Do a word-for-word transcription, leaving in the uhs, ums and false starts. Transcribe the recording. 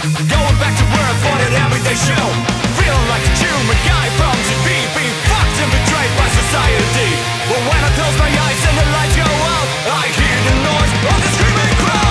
Going back to work for that everyday show. Feeling like a human guy from T V, being fucked and betrayed by society. But when I close my eyes and the lights go out, I hear the noise of the screaming crowd.